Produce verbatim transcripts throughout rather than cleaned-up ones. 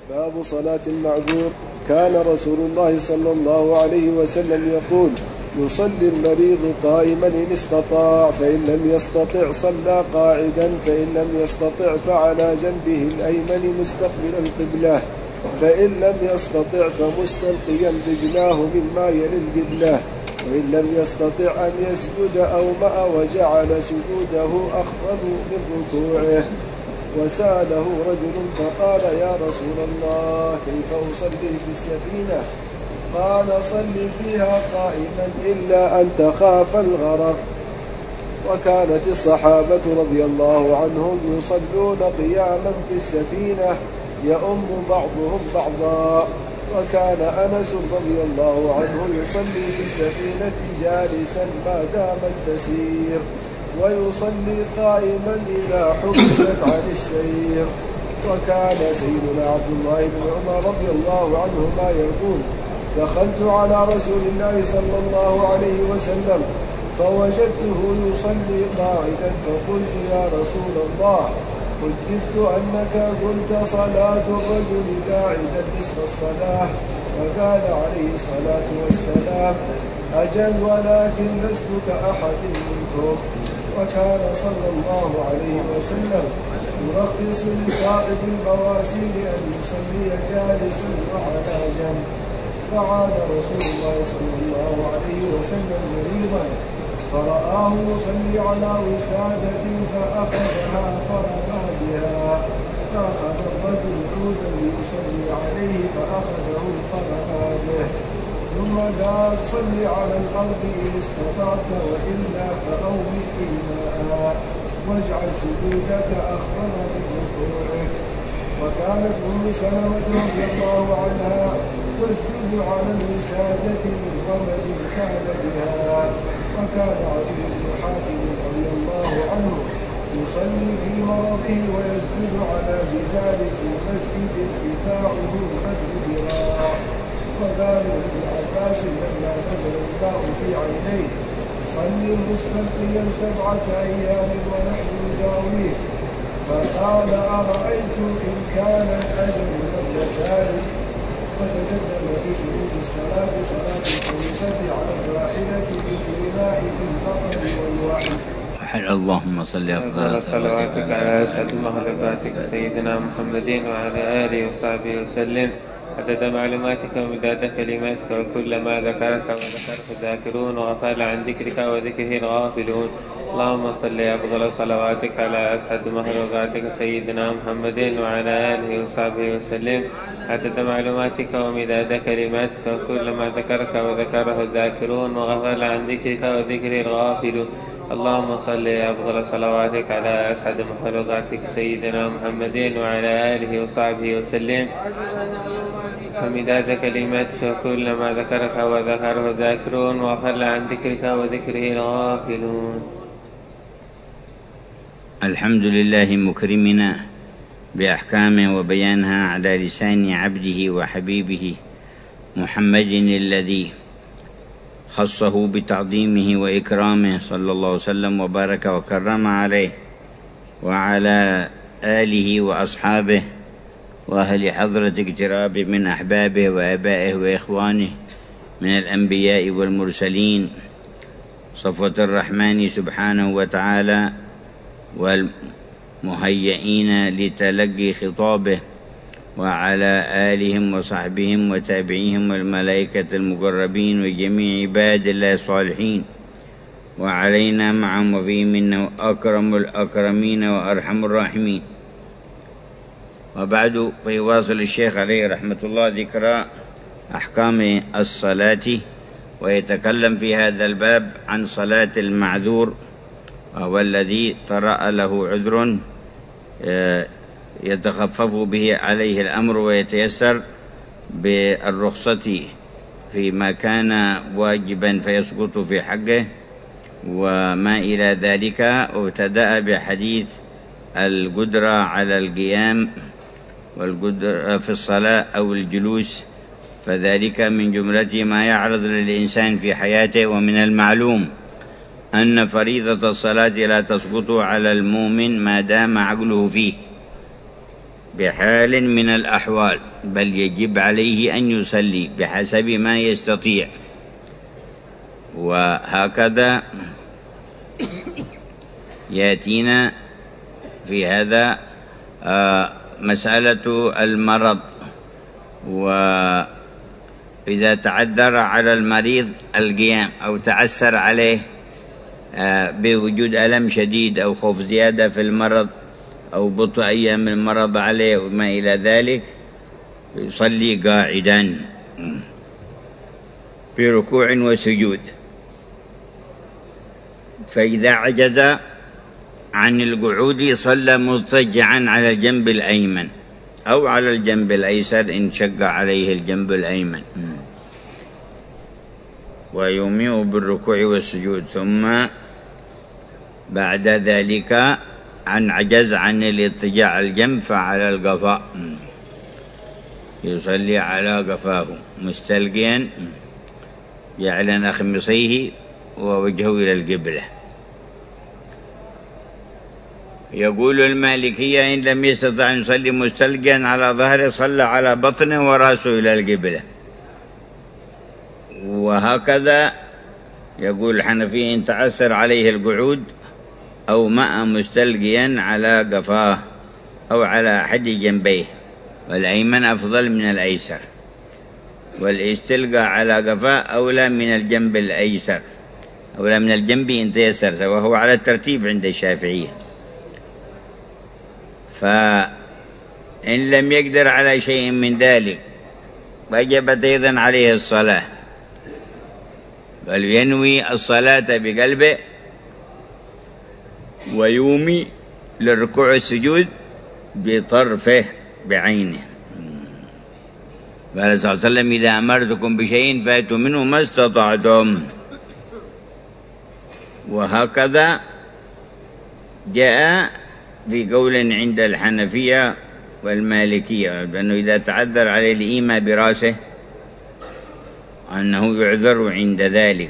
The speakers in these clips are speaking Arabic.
باب صلاة المعذور. كان رسول الله صلى الله عليه وسلم يقول: يصلي المريض قائما إن استطاع، فإن لم يستطع صلى قاعدا، فإن لم يستطع فعلى جنبه الأيمن مستقبل القبلة، فإن لم يستطع فمستلقيا رجلاه مما يلي القبلة، وإن لم يستطع أن يسجد أومأ وجعل سجوده أخفض من ركوعه. وسأله رجل فقال: يا رسول الله، كيف أصلي في السفينة؟ قال: صل فيها قائما إلا أن تخاف الغرق. وكانت الصحابة رضي الله عنهم يصلون قياما في السفينة يؤم بعضهم بعضا. وكان أنس رضي الله عنه يصلي في السفينة جالسا ما دامت تسير، ويصلي قائما إذا حبست عن السير. وكان سيدنا عبد الله بن عمر رضي الله عنهما يقول: دخلت على رسول الله صلى الله عليه وسلم فوجدته يصلي قاعدا، فقلت: يا رسول الله، حدثت أنك قلت صلاة الرجل قاعدا نصف الصلاة. فقال عليه الصلاة والسلام: أجل، ولكن لست كأحد منكم. وكان صلى الله عليه وسلم يرخص لصاحب البواسير أن يصلي جالسا وعلى جنب. فعاد رسول الله صلى الله عليه وسلم مريضا، فرآه يصلي على وسادة فأخذها فرمى بها، فأخذ الرجل عودا ليصلي عليه فأخذه فرمى به، ثم قال: صل على الأرض إن استطعت، وإلا فأومئ ماء، واجعل سجودك أخفض من ركوعك. وكانت أم سلمة رضي الله عنها تسجد على الوسادة من رمد كان بها. وكان علي بن حاتم رضي الله عنه يصلي في مرضه ويسجد على جدار في مسجد ارتفاعه قدر ذراع. وقالوا لابن عباس لما نزل الماء في عينيه: صل مستلقيا سبعة أيام ونحن نداويه. فقال: أرأيتم إن كان الأجل قبل ذلك. وتقدم في شروط الصلاة صلاة الخليفة على الراحلة بالإيماء في المطر والوحي. اللهم صل أفضل صلواتك على أسعد مخلوقاتك سيدنا محمد وعلى آله وصحبه وسلم، عدد معلوماتك ومداد كلماتك، وكل ما ذكرك وذكرك الذاكرون وغفل عن ذكرك وذكره الغافلون. اللهم صل أفضل صلواتك على أسعد مخلوقاتك سيدنا محمد وعلى آله وصحبه وسلم، عدد معلوماتك ومداد كلماتك، وكل ما ذكرك وذكره الذاكرون وغفل عن ذكرك وذكره الغافلون. اللهم صل أفضل صلواتك على أسعد مخلوقاتك سيدنا محمد وعلى آله وصحبه وسلم، ومداد كلماتك، وكل ما ذكرك وذكره الذاكرون وغفل عن ذكرك وذكره الغافلون. الحمد لله مكرمنا بأحكامه وبيانها على لسان عبده وحبيبه محمد الذي خصه بتعظيمه وإكرامه، صلى الله وسلم وبارك وكرم عليه وعلى آله وأصحابه وأهل حضرة اقتراب من أحبابه وآبائه وإخوانه من الأنبياء والمرسلين، صفوة الرحمن سبحانه وتعالى، والمهيئين لتلقي خطابه، وعلى آلهم وصحبهم وتابعيهم والملائكة المقربين وجميع عباد الله الصالحين، وعلينا معهم وفيهم إنه أكرم الأكرمين وأرحم الراحمين. وبعد، فيواصل الشيخ عليه رحمة الله ذكر أحكام الصلاة، ويتكلم في هذا الباب عن صلاة المعذور، وهو الذي طرأ له عذر يتخفف به عليه الأمر ويتيسر بالرخصة فيما كان واجبا فيسقط في حقه وما إلى ذلك. وابتدأ بحديث القدرة على القيام والقدرة في الصلاة أو الجلوس، فذلك من جملة ما يعرض للإنسان في حياته. ومن المعلوم أن فريضة الصلاة لا تسقط على المؤمن ما دام عقله فيه، بحال من الأحوال، بل يجب عليه أن يصلي بحسب ما يستطيع. وهكذا يأتينا في هذا مسألة المرض، وإذا تعذر على المريض القيام أو تعسر عليه بوجود ألم شديد أو خوف زيادة في المرض أو بطء أيام المرض عليه وما إلى ذلك، يصلي قاعدا بركوع وسجود. فإذا عجز عن القعود صلى مضطجعا على الجنب الأيمن أو على الجنب الأيسر إن شق عليه الجنب الأيمن، ويومئ بالركوع والسجود. ثم بعد ذلك عن عجز عن الاضطجاع على الجنب فعلى القفاء، يصلي على قفاه مستلقيا جعل أخمصيه ووجهه إلى القبلة. يقول المالكية إن لم يستطع أن يصلي مستلقيا على ظهره صلى على بطنه ورأسه إلى القبلة. وهكذا يقول الحنفية إن تعسر عليه القعود أو ماء مستلقيا على قفاه أو على أحد جنبيه، والأيمن أفضل من الأيسر، والاستلقاء على قفاه أولى من الجنب الأيسر، أولى من الجنب إن تيسر، وهو على الترتيب عند الشافعية. فإن لم يقدر على شيء من ذلك وجبت أيضا عليه الصلاة، بل ينوي الصلاة بقلبه ويومي للركوع والسجود بطرفه بعينه. قال صلى الله عليه وسلم إذا أمرتكم بشيء فأتوا منه ما استطعتم. وهكذا جاء في قول عند الحنفية والمالكية بأنه إذا تعذر عليه الإيماء برأسه أنه يعذر عند ذلك،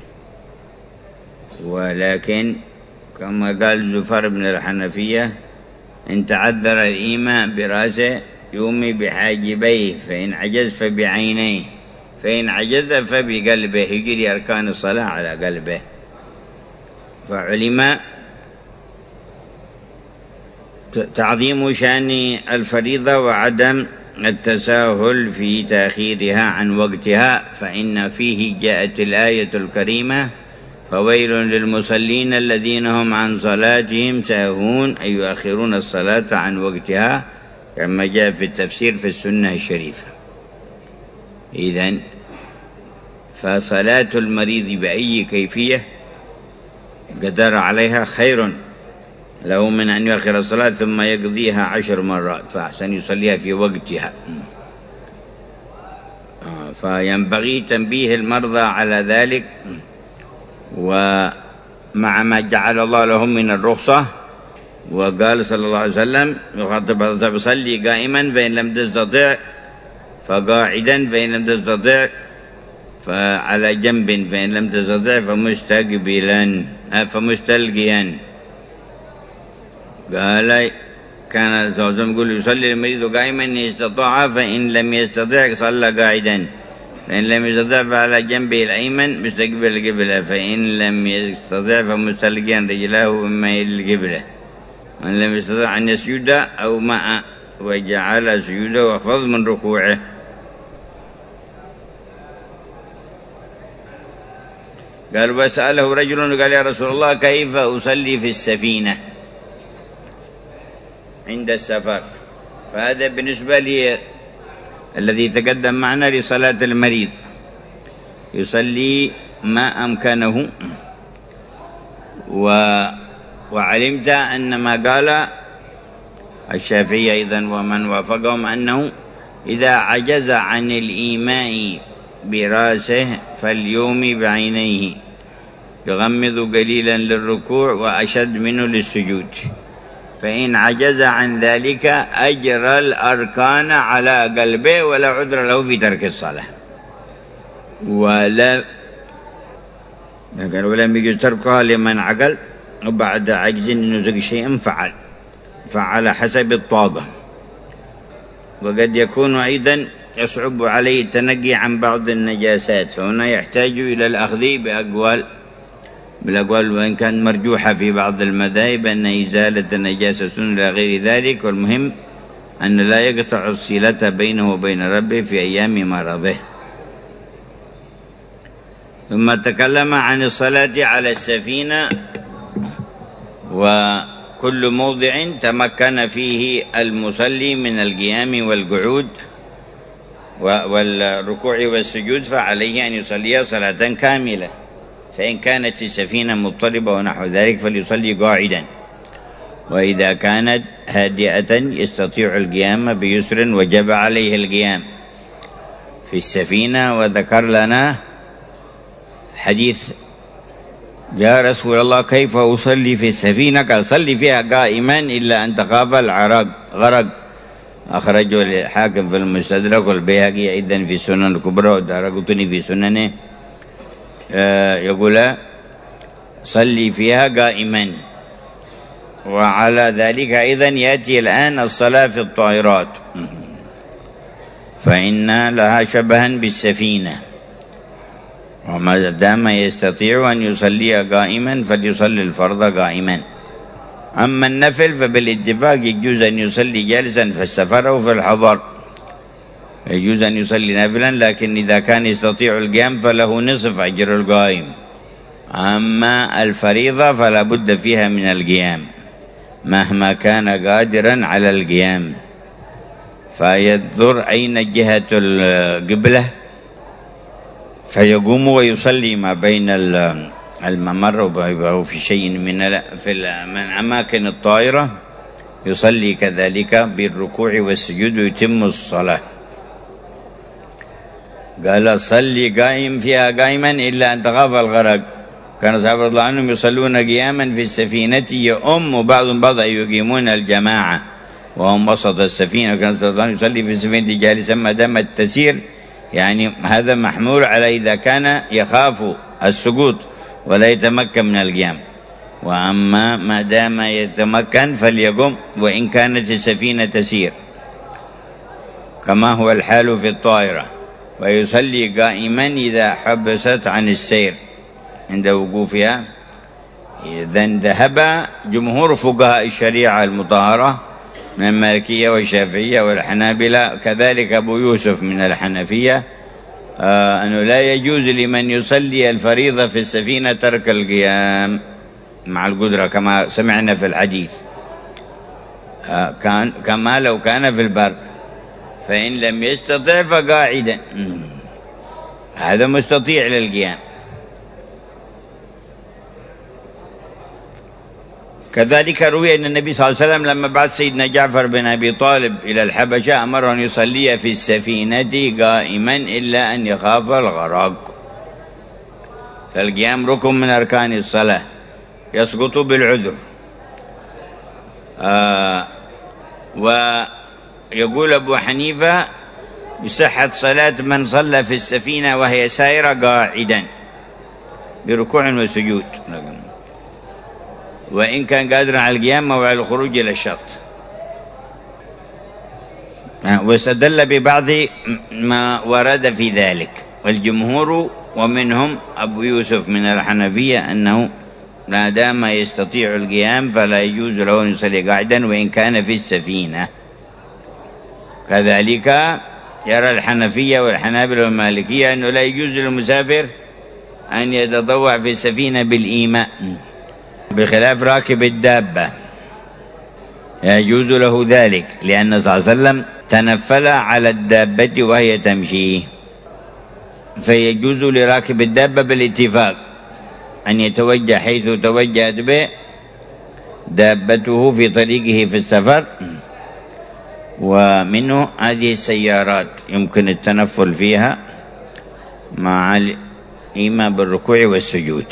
ولكن كما قال زفر بن الحنفية إن تعذر الإيماء برأسه يومي بحاجبيه، فإن عجز فبعينيه، فإن عجز فبقلبه، يجري أركان الصلاة على قلبه. فعلم تعظيم شأن الفريضة وعدم التساهل في تأخيرها عن وقتها، فإن فيه جاءت الآية الكريمة فويل للمصلين الذين هم عن صلاتهم ساهون، أي يؤخرون الصلاة عن وقتها، كما جاء في التفسير في السنة الشريفة. إذن فصلاة المريض بأي كيفية قدر عليها خير له من أن يؤخر الصلاة ثم يقضيها عشر مرات، فأحسن يصليها في وقتها. فينبغي تنبيه المرضى على ذلك، ومع ما جعل الله لهم من الرخصة. وقال صلى الله عليه وسلم يخاطب الصحابة صلي قائما فإن لم تستطع فقاعدا، فإن لم تستطع فعلى جنب، فإن لم تستطع فمستقبلا فمستلقيا. قال كان صلى الله عليه وسلم يقول يصلي المريض قائما إن استطاع، فإن لم يستطع صلى قاعدا، فإن لم يستطع فعلى جنبه الأيمن مستقبل القبلة، فإن لم يستطع فمستلقيا رجلاه مما إلى القبلة، وإن لم يستطع أن يسجد أو ماء وجعل سجوده واخفض من ركوعه. قال وسأله رجل قال يا رسول الله كيف أصلي في السفينة عند السفر؟ فهذا بالنسبة لي الذي تقدم معنا لصلاة المريض، يصلي ما أمكنه. و وعلمت أن ما قال الشافعي أيضا ومن وافقهم أنه إذا عجز عن الإيماء براسه فاليوم بعينيه، يغمض قليلا للركوع وأشد منه للسجود، فإن عجز عن ذلك أجرى الأركان على قلبه ولا عذر له في ترك الصلاة. ولا ولم يجوز تركها لمن عقل وبعد عجز نزق شيئا فعل فعلى حسب الطاقة. وقد يكون أيضا يصعب عليه التنقي عن بعض النجاسات، فهنا يحتاج إلى الأخذ بأقوال بالأقوال وإن كان مرجوحة في بعض المذاهب أن إزالة النجاسة إلى غير ذلك، والمهم أن لا يقطع الصلة بينه وبين ربه في أيام مرضه. ثم تكلم عن الصلاة على السفينة وكل موضع تمكن فيه المصلي من القيام والقعود والركوع والسجود فعليه أن يصلي صلاة كاملة، فإن كانت السفينة مضطربة ونحو ذلك فليصلي قاعدا، وإذا كانت هادئة يستطيع القيام بيسر وجب عليه القيام في السفينة. وذكر لنا حديث: يا رسول الله كيف أصلي في السفينة؟ قال: صلي فيها قائما إلا أن تخاف العرق غرق. أخرجه الحاكم في المستدرك والبيهقي أيضا في السنن الكبرى والدارقطني في سننه. يقول: صلي فيها قائما. وعلى ذلك أيضا يأتي الآن الصلاة في الطائرات، فإن لها شبها بالسفينة، وما دام يستطيع أن يصلي قائما فليصلي الفرض قائما. أما النفل فبالاتفاق يجوز أن يصلي جالسا في السفر أو في الحضر، يجوز أن يصلي نافلا، لكن إذا كان يستطيع القيام فله نصف أجر القائم. أما الفريضة فلا بد فيها من القيام مهما كان قادرا على القيام، فينظر أين جهة القبلة فيقوم ويصلي ما بين الممر أو في شيء من في من أماكن الطائرة، يصلي كذلك بالركوع والسجود ويتم الصلاة. قال: صلي قائم فيها قائما إلا أن تخاف الغرق. كان الصحابة رضي الله عنهم يصلون قياما في السفينة يؤم بعضهم بعضا يقيمون الجماعة وهم وسط السفينة، وكان صلى الله عليه وسلم يصلي في السفينة جالسا ما دامت تسير، يعني هذا محمول على إذا كان يخاف السقوط ولا يتمكن من القيام. وأما ما دام يتمكن فليقم وإن كانت السفينة تسير، كما هو الحال في الطائرة. ويصلي قائما إذا حبست عن السير عند وقوفها. إذن ذهب جمهور فقهاء الشريعة المطهرة من المالكية والشافعية والحنابلة، كذلك أبو يوسف من الحنفية، آه أنه لا يجوز لمن يصلي الفريضة في السفينة ترك القيام مع القدرة كما سمعنا في الحديث، آه كان كما لو كان في البر، فإن لم يستطع فقاعدا، هذا مستطيع للقيام. كذلك روي أن النبي صلى الله عليه وسلم لما بعث سيدنا جعفر بن أبي طالب إلى الحبشة أمره أن يصلي في السفينة قائما إلا أن يخاف الغرق. فالقيام ركن من أركان الصلاة يسقط بالعذر. آه ويقول أبو حنيفة بصحة صلاة من صلى في السفينة وهي سائرة قاعدا بركوع وسجود، وإن كان قادرا على القيام أو على الخروج إلى الشط. واستدل ببعض ما ورد في ذلك، والجمهور ومنهم أبو يوسف من الحنفية أنه ما دام يستطيع القيام فلا يجوز له أن يصلي قاعدا وإن كان في السفينة. كذلك يرى الحنفية والحنابلة والمالكية أنه لا يجوز للمسافر أن يتطوع في السفينة بالإيماء، بخلاف راكب الدابة يجوز له ذلك، لأن صلى الله عليه وسلم تنفل على الدابة وهي تمشي، فيجوز لراكب الدابة بالاتفاق أن يتوجه حيث توجهت به دابته في طريقه في السفر. ومنه هذه السيارات يمكن التنفل فيها مع الإيمان بالركوع والسجود.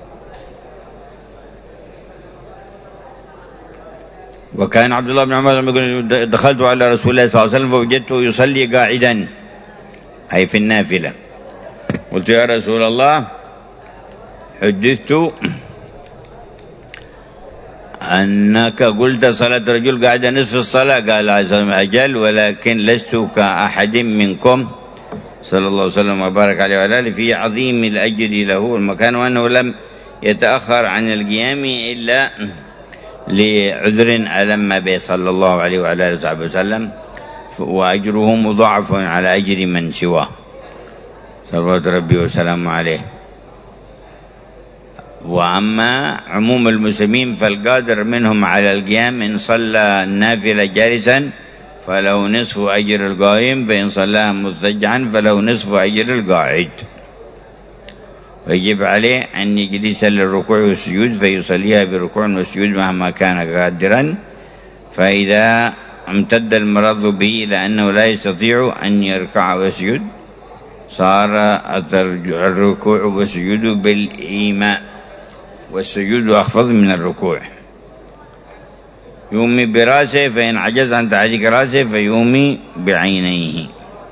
وكان عبد الله بن عمر يقول: دخلت على رسول الله صلى الله عليه وسلم فوجدته يصلي قاعدا، أي في النافلة. قلت: يا رسول الله، حدثت أنك قلت صلاة الرجل قاعدة نصف الصلاة، قال أجل، ولكن لست كأحد منكم صلى الله عليه وسلم وبارك عليه وعلى آله في عظيم الأجر له والمكان، وأنه لم يتأخر عن القيام إلا لعذر ألم به صلى الله عليه وعلى آله وصحبه وسلم، وأجره مضاعف على أجر من سواه صلوات ربي وسلامه عليه. وأما عموم المسلمين فالقادر منهم على القيام إن صلى النافلة جالسا فله نصف أجر القائم، فإن صلاها مضطجعا فله نصف أجر القاعد. ويجب عليه أن يجلس للركوع والسجود فيصليها بركوع وسجود مهما كان قادرا، فإذا امتد المرض به إلى أنه لا يستطيع أن يركع ويسجد صار الركوع والسجود بالإيماء، والسجود أخفض من الركوع. يومي براسه، فإن عجز عن تحريك راسه فيومي بعينيه.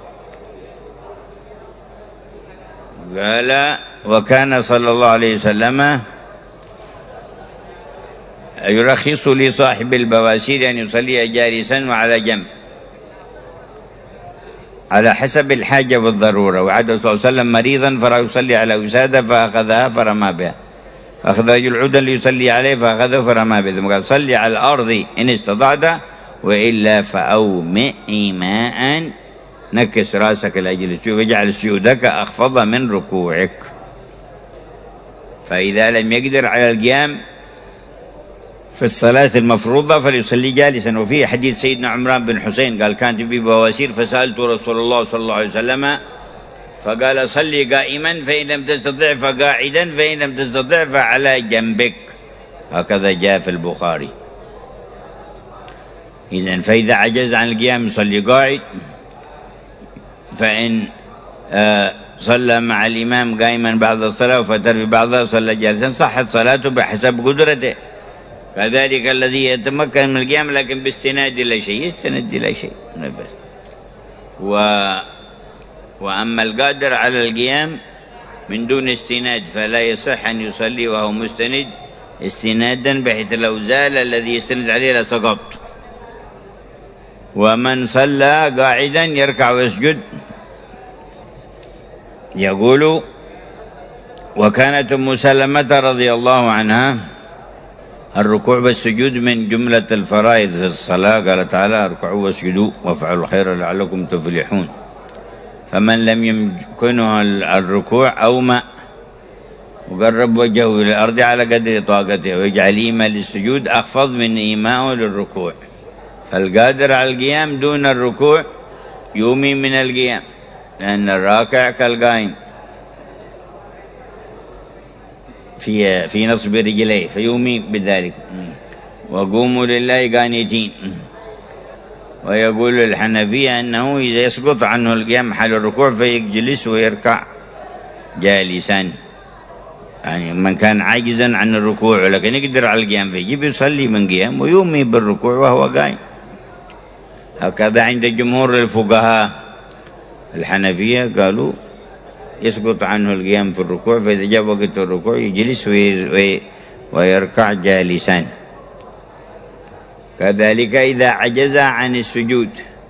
قال: وكان صلى الله عليه وسلم يرخص لصاحب البواسير أن يصلي جالسا وعلى جنب على حسب الحاجة والضرورة. وعاد صلى الله عليه وسلم مريضا فرأى يصلي على وسادة فأخذها فرمى بها، أخذ رجل عودا ليصلي عليه فأخذه فرمى به، ثم قال: صلي على الأرض إن استطعت وإلا فأومئ إيماء، نكس راسك لأجل السجود واجعل سجودك أخفض من ركوعك. فإذا لم يقدر على القيام في الصلاة المفروضة فليصلي جالسا. وفي حديث سيدنا عمران بن حسين قال: كانت بي بواسير فسألت رسول الله صلى الله عليه وسلم فقال: صلي قائما فإن لم تستطع فقاعدا فإن لم تستطع فعلى جنبك. هكذا جاء في البخاري. إذن فإذا عجز عن القيام يصلي قاعد، فإن آه صلى مع الإمام قائما بعض الصلاة وفتر في بعضها صلى جالسا صحت صلاته بحسب قدرته. كذلك الذي يتمكن من القيام لكن باستناد إلى شيء يستند إلى شيء بس. و وأما القادر على القيام من دون استناد فلا يصح أن يصلي وهو مستند استنادا، بحيث لو زال الذي يستند عليه لسقط. ومن صلى قاعدا يركع ويسجد. يقول: وكانت أم سلمة رضي الله عنها الركوع والسجود من جملة الفرائض في الصلاة، قال تعالى: اركعوا واسجدوا وافعلوا الخير لعلكم تفلحون. فمن لم يمكنه الركوع أومأ وقرب وجهه إلى الأرض على قدر طاقته، ويجعل إيماء للسجود أخفض من إيماءه للركوع. فالقادر على القيام دون الركوع يومي من القيام، لأن الراكع كالقائم في في نصب رجليه فيومي بذلك. وقوموا لله قانتين. ويقول الحنفية أنه إذا يسقط عنه القيام حال الركوع فيجلس ويركع جالسا، يعني من كان عاجزا عن الركوع لكن يقدر على القيام فيجب يصلي من قيام ويومي بالركوع وهو قائم. هكذا عند جمهور الفقهاء الحنفية قالوا يسقط عنه القيام في الركوع، فإذا جاء وقت الركوع يجلس ويركع جالسا. كذلك إذا عجز عن السجود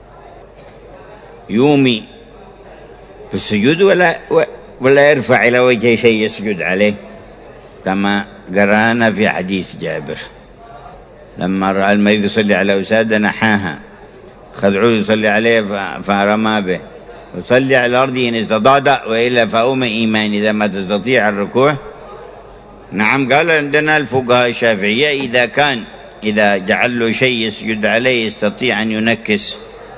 يومي في السجود ولا ولا يرفع إلى وجهه شيء يسجد عليه، كما قرأنا في حديث جابر لما رأى المريض يصلي على وسادة نحاها، خذ عود يصلي عليه فرمى به، وصلي على الأرض إن استطعت وإلا فأوم إيمان إذا ما تستطيع الركوع. نعم، قال عندنا الفقهاء الشافعية إذا كان إذا جعل له شيء يسجد عليه يستطيع أن ينكس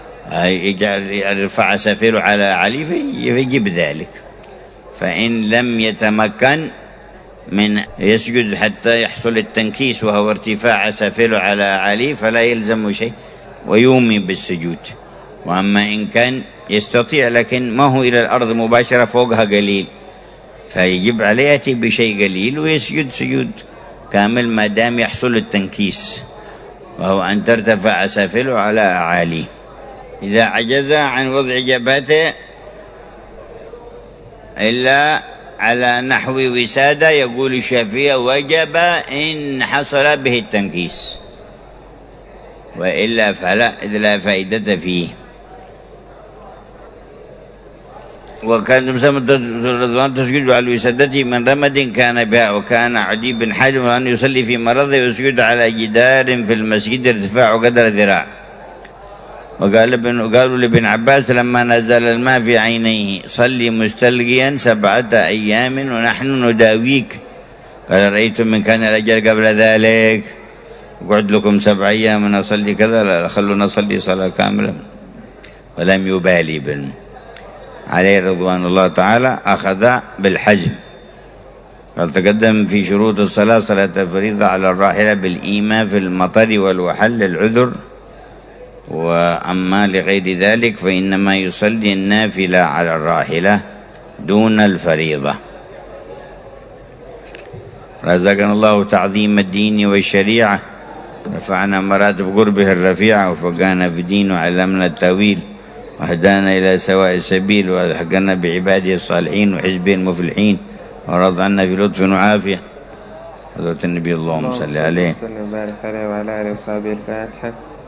يرفع سفيره على علي فيجب ذلك. فإن لم يتمكن من يسجد حتى يحصل التنكيس وهو ارتفاع سفيره على علي فلا يلزم شيء ويومي بالسجود. وأما إن كان يستطيع لكن ما هو إلى الأرض مباشرة فوقها قليل فيجب عليه يأتي بشيء قليل ويسجد سجود كامل ما دام يحصل التنكيس وهو أن ترتفع سافله على أعاليه. إذا عجز عن وضع جبهته إلا على نحو وسادة يقول الشافعي وجب إن حصل به التنكيس، وإلا فلا، إذ لا فائدة فيه. وكان رضوان تسجد على الوسادة من رمد كان بها، وكان عدي بن حاتم أن يصلي في مرضه ويسجد على جدار في المسجد ارتفاع قدر ذراع. وقال ابن قالوا لابن عباس لما نزل الماء في عينيه صلي مستلقيا سبعة أيام ونحن نداويك. قال رأيتم من كان الأجل قبل ذلك اقعد لكم سبع أيام نصلي كذا، لا خلونا نصلي صلاة كاملة. ولم يبالي بن عليه رضوان الله تعالى، أخذ بالحجم. قال تقدم في شروط الصلاة صلاة الفريضة على الراحلة بالإيماء في المطر والوحل العذر، وأما لغير ذلك فإنما يصلي النافلة على الراحلة دون الفريضة. رزقنا الله تعظيم الدين والشريعة، رفعنا مراتب قربه الرفيعة، وفقانا في الدين وعلمنا التأويل، وهدانا إلى سواء السبيل، وألحقنا بعباده الصالحين وحزبه المفلحين، ورضى عنا في لطف وعافية. حضرة النبي اللهم صل عليه وسلم وبارك عليه وعلى آله وصحبه. الفاتحة.